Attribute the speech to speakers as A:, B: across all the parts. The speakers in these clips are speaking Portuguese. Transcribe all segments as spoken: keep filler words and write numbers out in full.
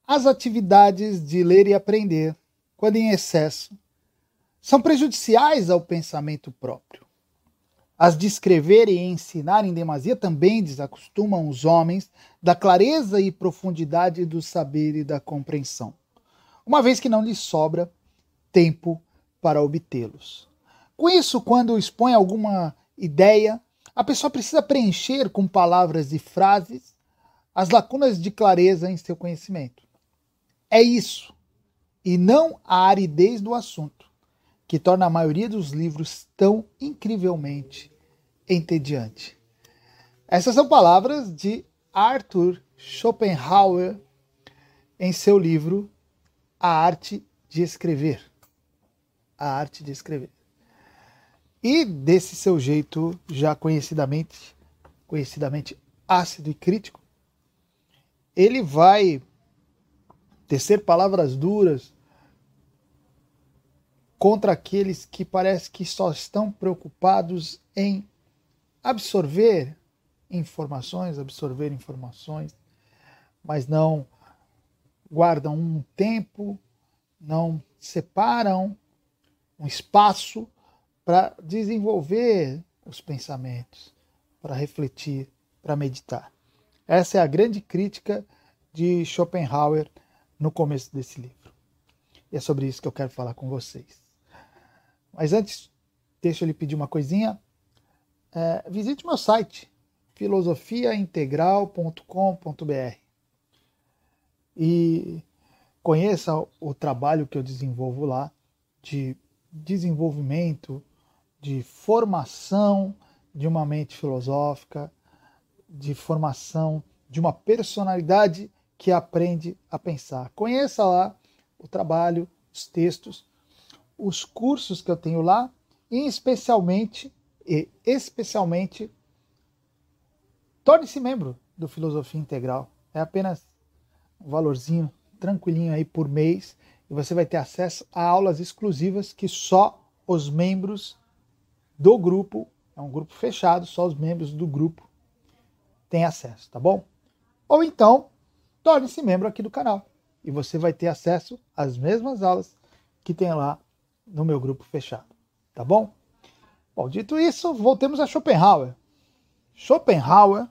A: As atividades de ler e aprender, quando em excesso, são prejudiciais ao pensamento próprio. As de escrever e ensinar em demasia também desacostumam os homens da clareza e profundidade do saber e da compreensão, uma vez que não lhes sobra tempo para obtê-los. Com isso, quando expõe alguma ideia, a pessoa precisa preencher com palavras e frases as lacunas de clareza em seu conhecimento. É isso, e não a aridez do assunto, que torna a maioria dos livros tão incrivelmente entediante. Essas são palavras de Arthur Schopenhauer em seu livro A Arte de Escrever. A Arte de Escrever. E desse seu jeito já conhecidamente, conhecidamente ácido e crítico, ele vai tecer palavras duras contra aqueles que parece que só estão preocupados em absorver informações, absorver informações, mas não guardam um tempo, não separam um espaço para desenvolver os pensamentos, para refletir, para meditar. Essa é a grande crítica de Schopenhauer no começo desse livro. E é sobre isso que eu quero falar com vocês. Mas antes, deixa eu lhe pedir uma coisinha. É, visite meu site, filosofia integral ponto com ponto b r, e conheça o trabalho que eu desenvolvo lá de desenvolvimento, de formação de uma mente filosófica, de formação de uma personalidade que aprende a pensar. Conheça lá o trabalho, os textos, os cursos que eu tenho lá, e especialmente, e especialmente, torne-se membro do Filosofia Integral. É apenas um valorzinho tranquilinho aí por mês, e você vai ter acesso a aulas exclusivas que só os membros do grupo, é um grupo fechado, só os membros do grupo têm acesso, tá bom? Ou então, torne-se membro aqui do canal e você vai ter acesso às mesmas aulas que tem lá no meu grupo fechado, tá bom? Bom, dito isso, voltemos a Schopenhauer. Schopenhauer,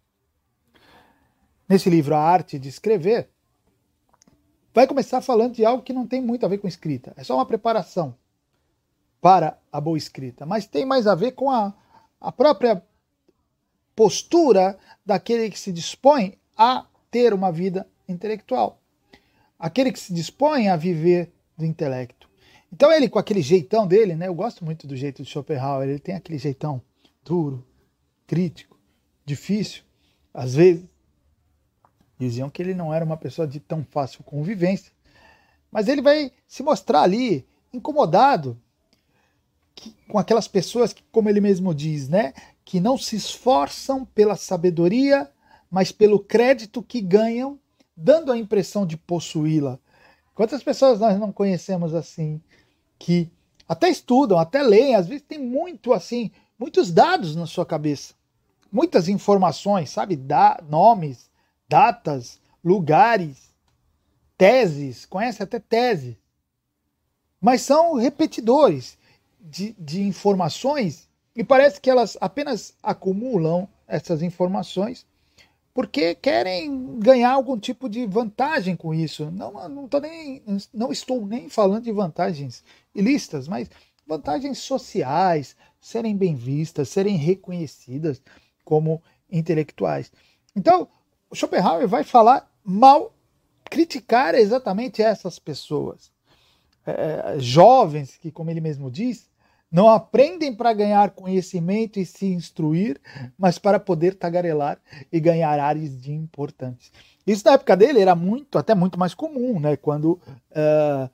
A: nesse livro A Arte de Escrever, vai começar falando de algo que não tem muito a ver com escrita, é só uma preparação para a boa escrita, mas tem mais a ver com a, a própria postura daquele que se dispõe a ter uma vida intelectual, aquele que se dispõe a viver do intelecto. Então ele, com aquele jeitão dele, né, eu gosto muito do jeito de Schopenhauer, ele tem aquele jeitão duro, crítico, difícil. Às vezes diziam que ele não era uma pessoa de tão fácil convivência, mas ele vai se mostrar ali incomodado que, com aquelas pessoas que, como ele mesmo diz, né, que não se esforçam pela sabedoria, mas pelo crédito que ganham, dando a impressão de possuí-la. Quantas pessoas nós não conhecemos assim, que até estudam, até leem, às vezes tem muito assim, muitos dados na sua cabeça, muitas informações, sabe, da, nomes, datas, lugares, teses, conhece até tese, mas são repetidores de, de informações e parece que elas apenas acumulam essas informações porque querem ganhar algum tipo de vantagem com isso. Não, não, tô nem, não estou nem falando de vantagens ilícitas, mas vantagens sociais, serem bem vistas, serem reconhecidas como intelectuais. Então, o Schopenhauer vai falar mal, criticar exatamente essas pessoas. É, jovens que, como ele mesmo diz, não aprendem para ganhar conhecimento e se instruir, mas para poder tagarelar e ganhar áreas de importantes. Isso na época dele era muito, até muito mais comum, né? Quando uh,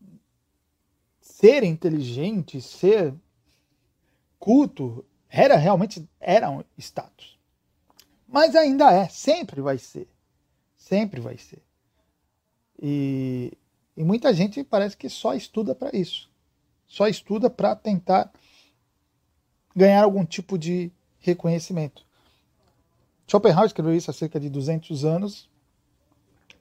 A: ser inteligente, ser culto, era realmente era um status. Mas ainda é, sempre vai ser. Sempre vai ser. E, e muita gente parece que só estuda para isso. Só estuda para tentar ganhar algum tipo de reconhecimento. Schopenhauer escreveu isso há cerca de duzentos anos,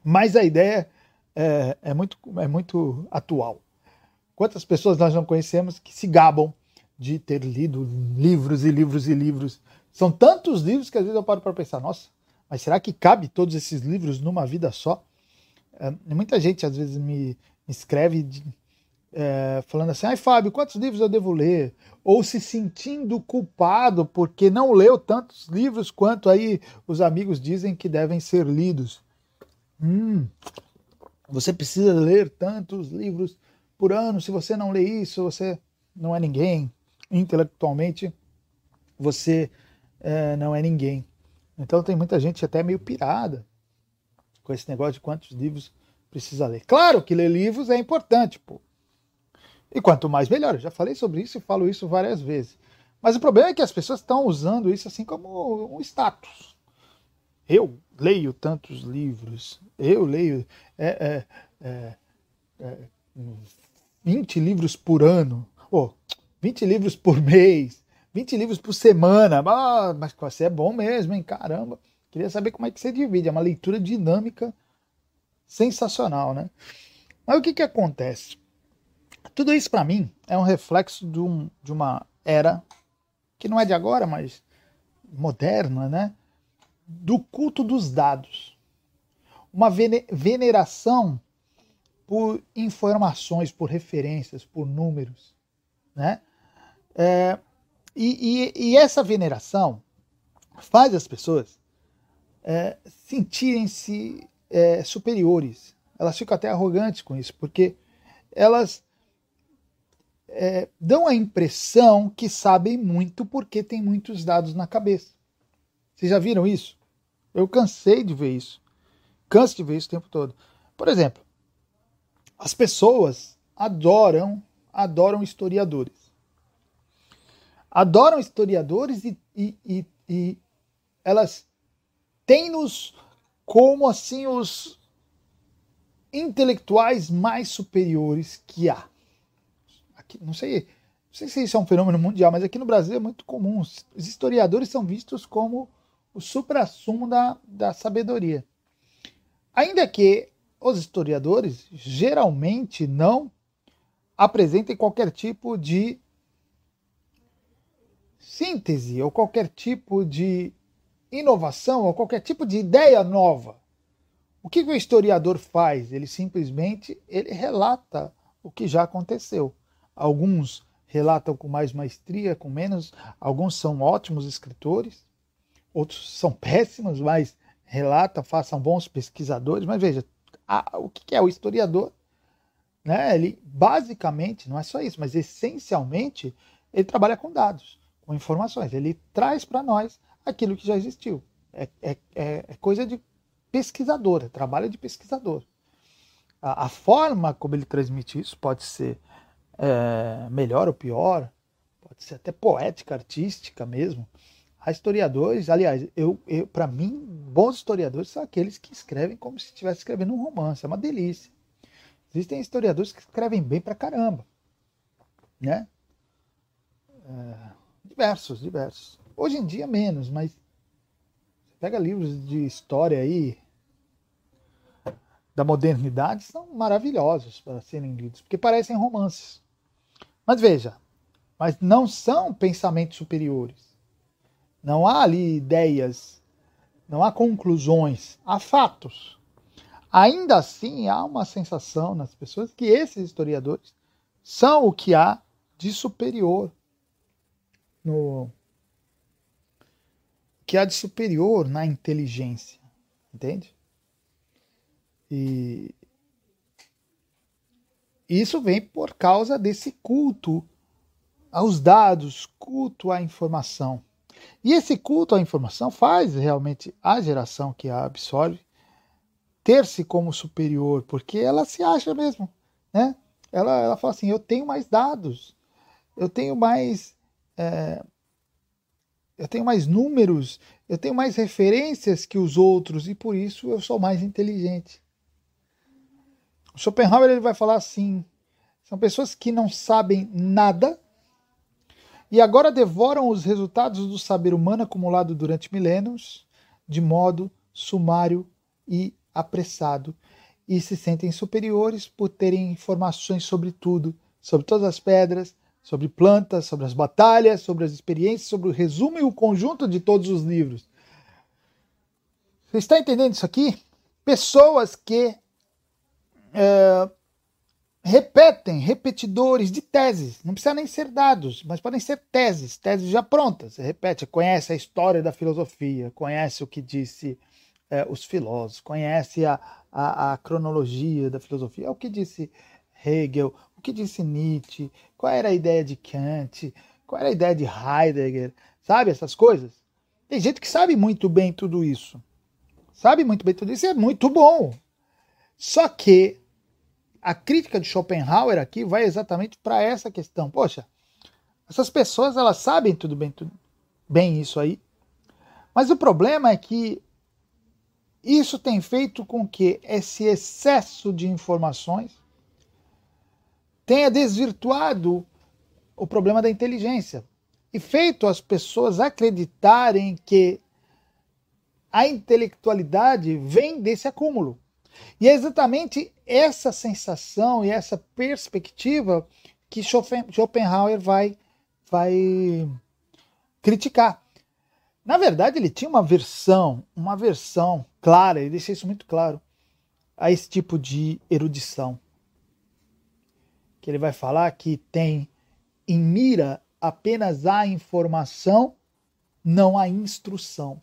A: Mas a ideia é, é, muito, é muito atual. Quantas pessoas nós não conhecemos que se gabam de ter lido livros e livros e livros? São tantos livros que às vezes eu paro para pensar, nossa, mas será que cabe todos esses livros numa vida só? É, muita gente às vezes me, me escreve de, é, falando assim, ai Fábio, quantos livros eu devo ler? Ou se sentindo culpado porque não leu tantos livros quanto aí os amigos dizem que devem ser lidos. Hum, você precisa ler tantos livros por ano, se você não lê isso, você não é ninguém. Intelectualmente, você é, não é ninguém. Então tem muita gente até meio pirada com esse negócio de quantos livros precisa ler. Claro que ler livros é importante, pô. E quanto mais melhor. Eu já falei sobre isso e falo isso várias vezes. Mas o problema é que as pessoas estão usando isso assim como um status. Eu leio tantos livros, eu leio é, é, é, é, vinte livros por ano, oh, vinte livros por mês, vinte livros por semana. Ah, mas você é bom mesmo, hein? Caramba. Queria saber como é que você divide. É uma leitura dinâmica sensacional, né? Mas o que que acontece? Tudo isso, para mim, é um reflexo de, um, de uma era que não é de agora, mas moderna, né? Do culto dos dados. Uma veneração por informações, por referências, por números, né? É, e, e, e essa veneração faz as pessoas é, sentirem-se é, superiores. Elas ficam até arrogantes com isso, porque elas é, dão a impressão que sabem muito porque tem muitos dados na cabeça. Vocês já viram isso? Eu cansei de ver isso. Canso de ver isso o tempo todo. Por exemplo, as pessoas adoram, adoram historiadores. Adoram historiadores e, e, e, e elas têm-nos como assim os intelectuais mais superiores que há. Aqui, não sei, não sei se isso é um fenômeno mundial, mas aqui no Brasil é muito comum. Os historiadores são vistos como o suprassumo da, da sabedoria. Ainda que os historiadores geralmente não apresentem qualquer tipo de síntese ou qualquer tipo de inovação ou qualquer tipo de ideia nova. O que o historiador faz? Ele simplesmente ele relata o que já aconteceu. Alguns relatam com mais maestria, com menos. Alguns são ótimos escritores, outros são péssimos, mas relatam, façam bons pesquisadores. Mas veja, a, o que é o historiador? Né? Ele basicamente, não é só isso, mas essencialmente, ele trabalha com dados, com informações. Ele traz para nós aquilo que já existiu. É, é, é coisa de pesquisador, é trabalho de pesquisador. A, a forma como ele transmite isso pode ser é, melhor ou pior, pode ser até poética, artística mesmo. Há historiadores, aliás, eu, eu, para mim, bons historiadores são aqueles que escrevem como se estivesse escrevendo um romance, é uma delícia. Existem historiadores que escrevem bem pra caramba, né? É, diversos, diversos. Hoje em dia menos, mas você pega livros de história aí da modernidade, são maravilhosos para serem lidos, porque parecem romances. Mas veja, mas não são pensamentos superiores. Não há ali ideias, não há conclusões, há fatos. Ainda assim, há uma sensação nas pessoas que esses historiadores são o que há de superior no que há de superior na inteligência, entende? E isso vem por causa desse culto aos dados, culto à informação. E esse culto à informação faz realmente a geração que a absorve ter-se como superior, porque ela se acha mesmo, né? Ela, ela fala assim, eu tenho mais dados, eu tenho mais, é, eu tenho mais números, eu tenho mais referências que os outros e por isso eu sou mais inteligente. O Schopenhauer ele vai falar assim, são pessoas que não sabem nada e agora devoram os resultados do saber humano acumulado durante milênios de modo sumário e apressado e se sentem superiores por terem informações sobre tudo, sobre todas as pedras, sobre plantas, sobre as batalhas, sobre as experiências, sobre o resumo e o conjunto de todos os livros. Você está entendendo isso aqui? Pessoas que é, repetem, repetidores de teses, não precisa nem ser dados, mas podem ser teses, teses já prontas. Você repete, conhece a história da filosofia, conhece o que disse é, os filósofos, conhece a, a, a cronologia da filosofia, o que disse Hegel, o que disse Nietzsche, qual era a ideia de Kant, qual era a ideia de Heidegger, sabe essas coisas? Tem gente que sabe muito bem tudo isso, sabe muito bem tudo isso e é muito bom. Só que a crítica de Schopenhauer aqui vai exatamente para essa questão. Poxa, essas pessoas elas sabem tudo bem, tudo bem isso aí, mas o problema é que isso tem feito com que esse excesso de informações tenha desvirtuado o problema da inteligência e feito as pessoas acreditarem que a intelectualidade vem desse acúmulo. E é exatamente essa sensação e essa perspectiva que Schopenhauer vai, vai criticar. Na verdade, ele tinha uma versão, uma versão clara, ele deixa isso muito claro, a esse tipo de erudição. Que ele vai falar que tem em mira apenas a informação, não a instrução.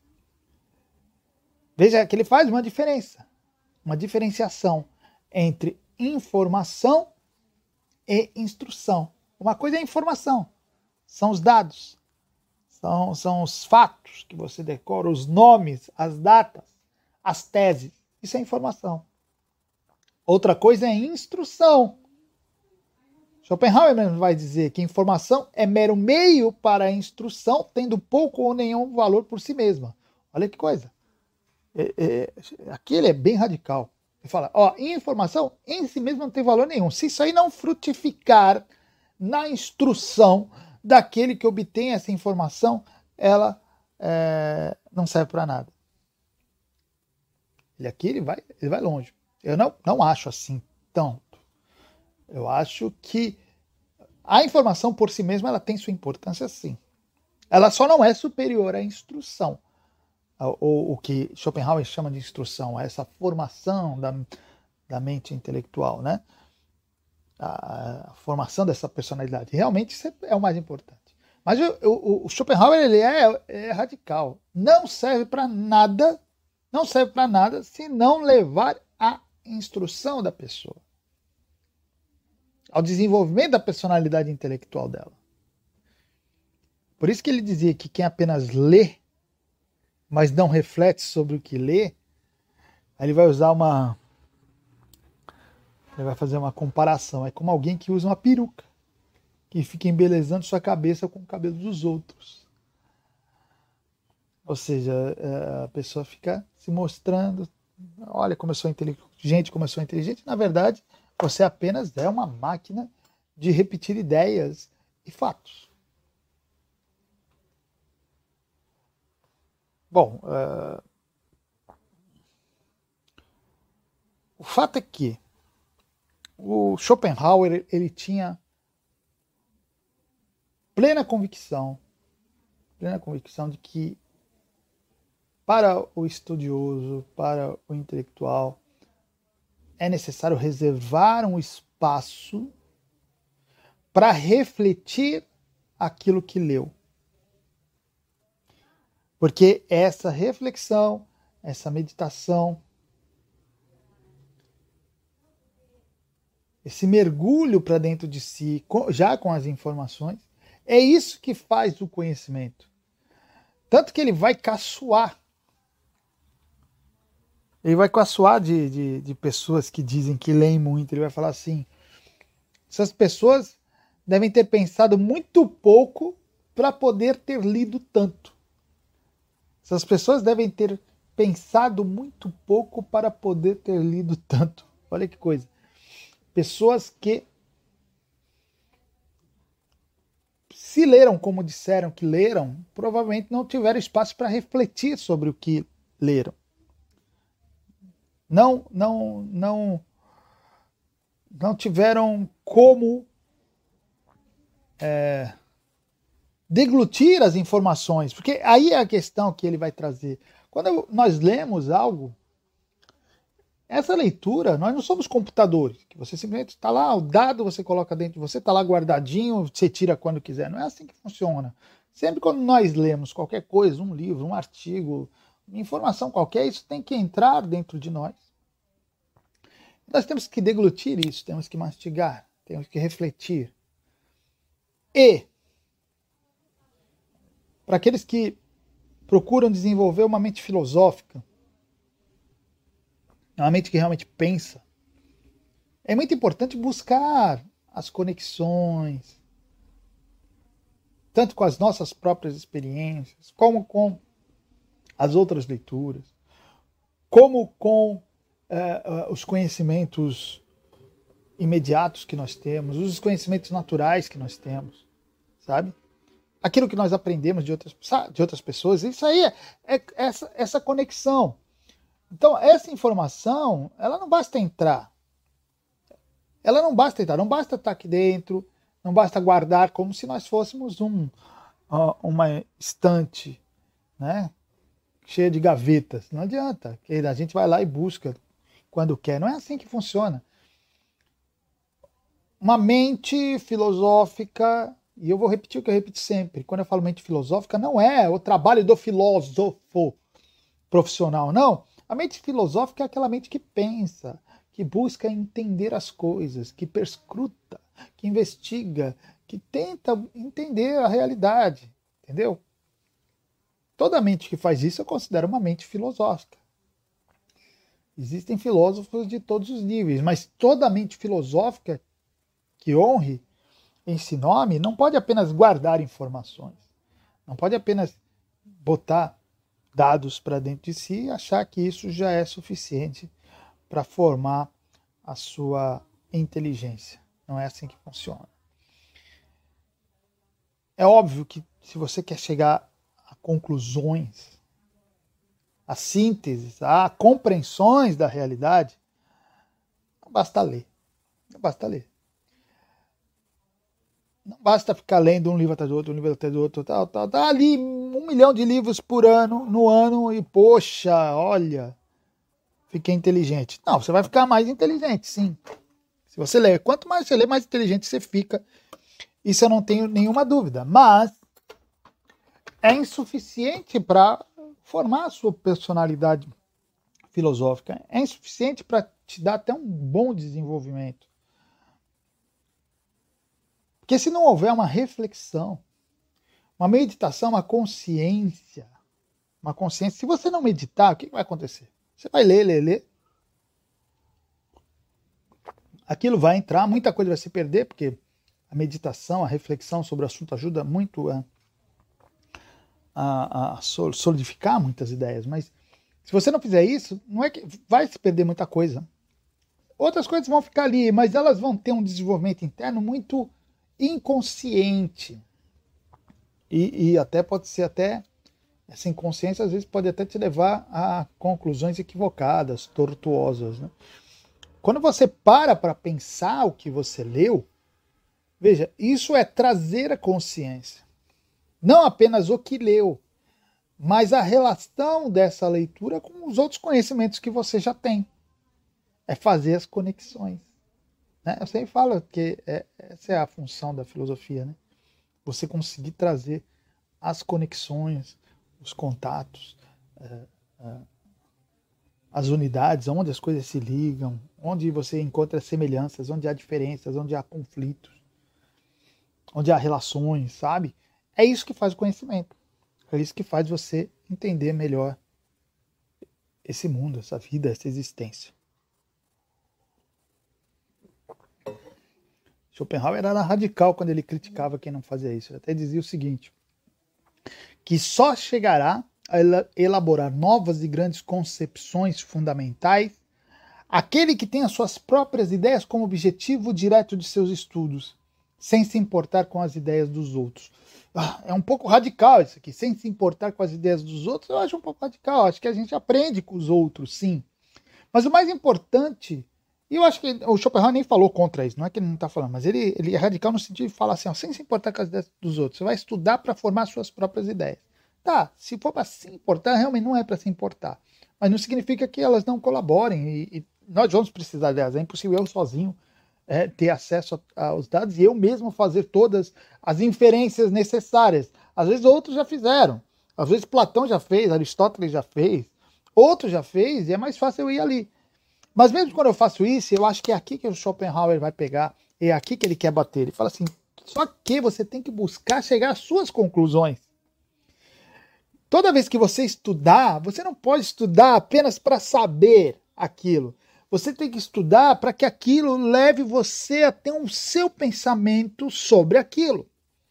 A: Veja que ele faz uma diferença, uma diferenciação entre informação e instrução. Uma coisa é informação, são os dados, são, são os fatos que você decora, os nomes, as datas, as teses. Isso é informação. Outra coisa é instrução. Schopenhauer mesmo vai dizer que informação é mero meio para a instrução, tendo pouco ou nenhum valor por si mesma. Olha que coisa. É, é, aqui ele é bem radical. Ele fala, ó, informação em si mesmo não tem valor nenhum. Se isso aí não frutificar na instrução daquele que obtém essa informação, ela é, não serve para nada. E aqui ele vai, ele vai longe. Eu não, não acho assim tanto. Eu acho que a informação por si mesma ela tem sua importância, sim. Ela só não é superior à instrução. Ou o que Schopenhauer chama de instrução, essa formação da, da mente intelectual, né? A, a formação dessa personalidade. Realmente isso é o mais importante. Mas o, o, o Schopenhauer ele é, é radical. Não serve para nada, não serve para nada se não levar à instrução da pessoa, ao desenvolvimento da personalidade intelectual dela. Por isso que ele dizia que quem apenas lê, mas não reflete sobre o que lê, aí ele vai usar uma... ele vai fazer uma comparação. É como alguém que usa uma peruca, que fica embelezando sua cabeça com o cabelo dos outros. Ou seja, a pessoa fica se mostrando, olha como eu sou inteligente, como eu sou inteligente. Na verdade, você apenas é uma máquina de repetir ideias e fatos. Bom, uh, o fato é que o Schopenhauer ele tinha plena convicção, plena convicção de que para o estudioso, para o intelectual, é necessário reservar um espaço para refletir aquilo que leu. Porque essa reflexão, essa meditação, esse mergulho para dentro de si, já com as informações, é isso que faz o conhecimento. Tanto que ele vai caçoar. Ele vai caçoar de, de, de pessoas que dizem que leem muito. Ele vai falar assim, essas pessoas devem ter pensado muito pouco para poder ter lido tanto. Essas pessoas devem ter pensado muito pouco para poder ter lido tanto. Olha que coisa. Pessoas que se leram como disseram que leram, provavelmente não tiveram espaço para refletir sobre o que leram. não, não, não, não tiveram como é, deglutir as informações, porque aí é a questão que ele vai trazer. Quando nós lemos algo, essa leitura, nós não somos computadores, que você simplesmente está lá, o dado você coloca dentro de você, está lá guardadinho, você tira quando quiser. Não é assim que funciona. Sempre quando nós lemos qualquer coisa, um livro, um artigo, informação qualquer, isso tem que entrar dentro de nós. Nós temos que deglutir isso, temos que mastigar, temos que refletir. E, para aqueles que procuram desenvolver uma mente filosófica, uma mente que realmente pensa, é muito importante buscar as conexões, tanto com as nossas próprias experiências, como com as outras leituras, como com uh, uh, os conhecimentos imediatos que nós temos, os conhecimentos naturais que nós temos, sabe? Aquilo que nós aprendemos de outras, de outras pessoas, isso aí é, é essa, essa conexão. Então, essa informação, ela não basta entrar. Ela não basta entrar, não basta estar aqui dentro, não basta guardar como se nós fôssemos um, uma estante, né, cheia de gavetas. Não adianta, a gente vai lá e busca quando quer. Não é assim que funciona. Uma mente filosófica, e eu vou repetir o que eu repito sempre, quando eu falo mente filosófica, não é o trabalho do filósofo profissional, não. A mente filosófica é aquela mente que pensa, que busca entender as coisas, que perscruta, que investiga, que tenta entender a realidade, entendeu? Toda mente que faz isso eu considero uma mente filosófica. Existem filósofos de todos os níveis, mas toda mente filosófica que honre esse nome não pode apenas guardar informações, não pode apenas botar dados para dentro de si e achar que isso já é suficiente para formar a sua inteligência. Não é assim que funciona. É óbvio que se você quer chegar a conclusões, a sínteses, a compreensões da realidade, não basta ler. Não basta ler. Não basta ficar lendo um livro atrás do outro, um livro atrás do outro, tal, tal, tal. Ali um milhão de livros por ano, no ano, e poxa, olha, fiquei inteligente. Não, você vai ficar mais inteligente, sim. Se você ler, quanto mais você lê, mais inteligente você fica. Isso eu não tenho nenhuma dúvida. Mas é insuficiente para formar a sua personalidade filosófica. É insuficiente para te dar até um bom desenvolvimento. Porque se não houver uma reflexão, uma meditação, uma consciência, uma consciência, se você não meditar, o que vai acontecer? Você vai ler, ler, ler. Aquilo vai entrar, muita coisa vai se perder, porque a meditação, a reflexão sobre o assunto ajuda muito a, a, a solidificar muitas ideias. Mas se você não fizer isso, não é que vai se perder muita coisa. Outras coisas vão ficar ali, mas elas vão ter um desenvolvimento interno muito inconsciente. E, e até pode ser até, essa inconsciência às vezes pode até te levar a conclusões equivocadas, tortuosas, né? Quando você para para pensar o que você leu, veja, isso é trazer a consciência. Não apenas o que leu, mas a relação dessa leitura com os outros conhecimentos que você já tem. É fazer as conexões. Né? Eu sempre falo que é, essa é a função da filosofia, né? Você conseguir trazer as conexões, os contatos, é, é, as unidades, onde as coisas se ligam, onde você encontra semelhanças, onde há diferenças, onde há conflitos, onde há relações, sabe? É isso que faz o conhecimento. É isso que faz você entender melhor esse mundo, essa vida, essa existência. Schopenhauer era radical quando ele criticava quem não fazia isso. Ele até dizia o seguinte, que só chegará a elaborar novas e grandes concepções fundamentais aquele que tem as suas próprias ideias como objetivo direto de seus estudos, sem se importar com as ideias dos outros. Ah, é um pouco radical isso aqui, sem se importar com as ideias dos outros, eu acho um pouco radical. Acho que a gente aprende com os outros, sim. Mas o mais importante, e eu acho que o Schopenhauer nem falou contra isso, não é que ele não está falando, mas ele, ele é radical no sentido de falar assim, ó, sem se importar com as ideias dos outros, você vai estudar para formar suas próprias ideias. Tá, se for para se importar, realmente não é para se importar. Mas não significa que elas não colaborem, e, e nós vamos precisar delas, é impossível eu sozinho é, ter acesso a, aos dados e eu mesmo fazer todas as inferências necessárias. Às vezes outros já fizeram, às vezes Platão já fez, Aristóteles já fez, outro já fez, e é mais fácil eu ir ali. Mas mesmo quando eu faço isso, eu acho que é aqui que o Schopenhauer vai pegar, é aqui que ele quer bater. Ele fala assim, só que você tem que buscar chegar às suas conclusões. Toda vez que você estudar, você não pode estudar apenas para saber aquilo. Você tem que estudar para que aquilo leve você a ter um seu pensamento sobre aquilo.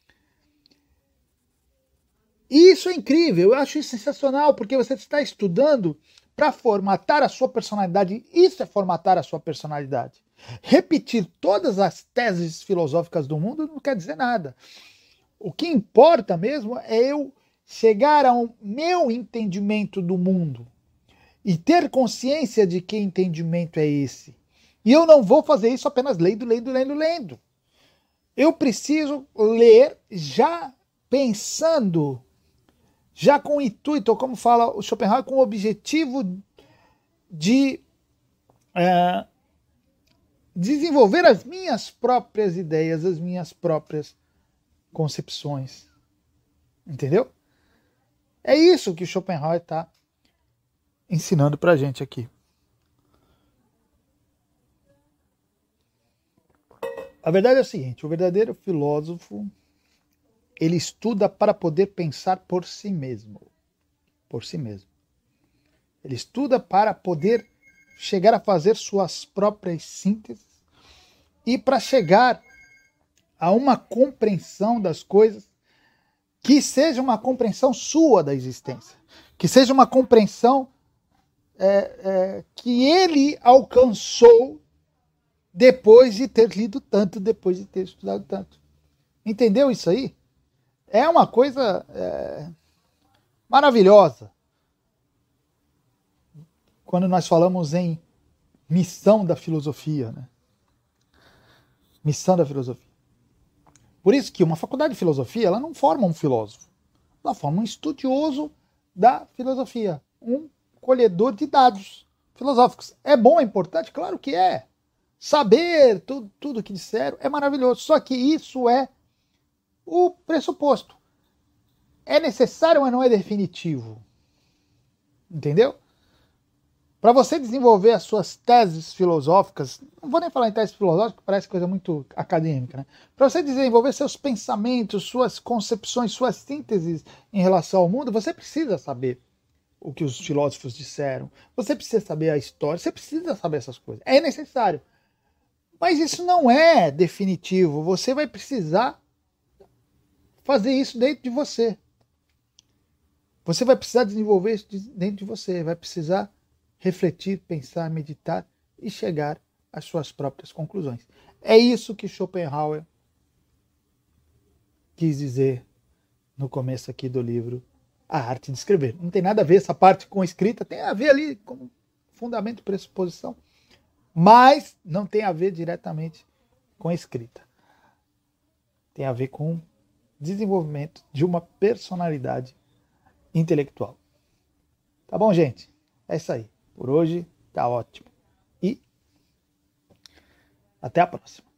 A: E isso é incrível, eu acho isso sensacional, porque você está estudando para formatar a sua personalidade. Isso é formatar a sua personalidade. Repetir todas as teses filosóficas do mundo não quer dizer nada. O que importa mesmo é eu chegar ao meu entendimento do mundo e ter consciência de que entendimento é esse. E eu não vou fazer isso apenas lendo, lendo, lendo, lendo. Eu preciso ler já pensando, já com o intuito, como fala o Schopenhauer, com o objetivo de é, desenvolver as minhas próprias ideias, as minhas próprias concepções. Entendeu? É isso que o Schopenhauer está ensinando para a gente aqui. A verdade é o seguinte, o verdadeiro filósofo, ele estuda para poder pensar por si mesmo. Por si mesmo. Ele estuda para poder chegar a fazer suas próprias sínteses e para chegar a uma compreensão das coisas que seja uma compreensão sua da existência, que seja uma compreensão é, é, que ele alcançou depois de ter lido tanto, depois de ter estudado tanto. Entendeu isso aí? É uma coisa é, maravilhosa. Quando nós falamos em missão da filosofia, né? Missão da filosofia. Por isso que uma faculdade de filosofia, ela não forma um filósofo. Ela forma um estudioso da filosofia. Um colhedor de dados filosóficos. É bom, é importante? Claro que é. Saber tudo, tudo que disseram é maravilhoso. Só que isso é o pressuposto. É necessário, mas não é definitivo. Entendeu? Para você desenvolver as suas teses filosóficas, não vou nem falar em teses filosóficas, parece coisa muito acadêmica, né? Para você desenvolver seus pensamentos, suas concepções, suas sínteses em relação ao mundo, você precisa saber o que os filósofos disseram, você precisa saber a história, você precisa saber essas coisas. É necessário. Mas isso não é definitivo. Você vai precisar fazer isso dentro de você. Você vai precisar desenvolver isso dentro de você, vai precisar refletir, pensar, meditar e chegar às suas próprias conclusões. É isso que Schopenhauer quis dizer no começo aqui do livro A Arte de Escrever. Não tem nada a ver essa parte com escrita, tem a ver ali com fundamento e pressuposição, mas não tem a ver diretamente com escrita. Tem a ver com desenvolvimento de uma personalidade intelectual. Tá bom, gente? É isso aí. Por hoje tá ótimo. E até a próxima.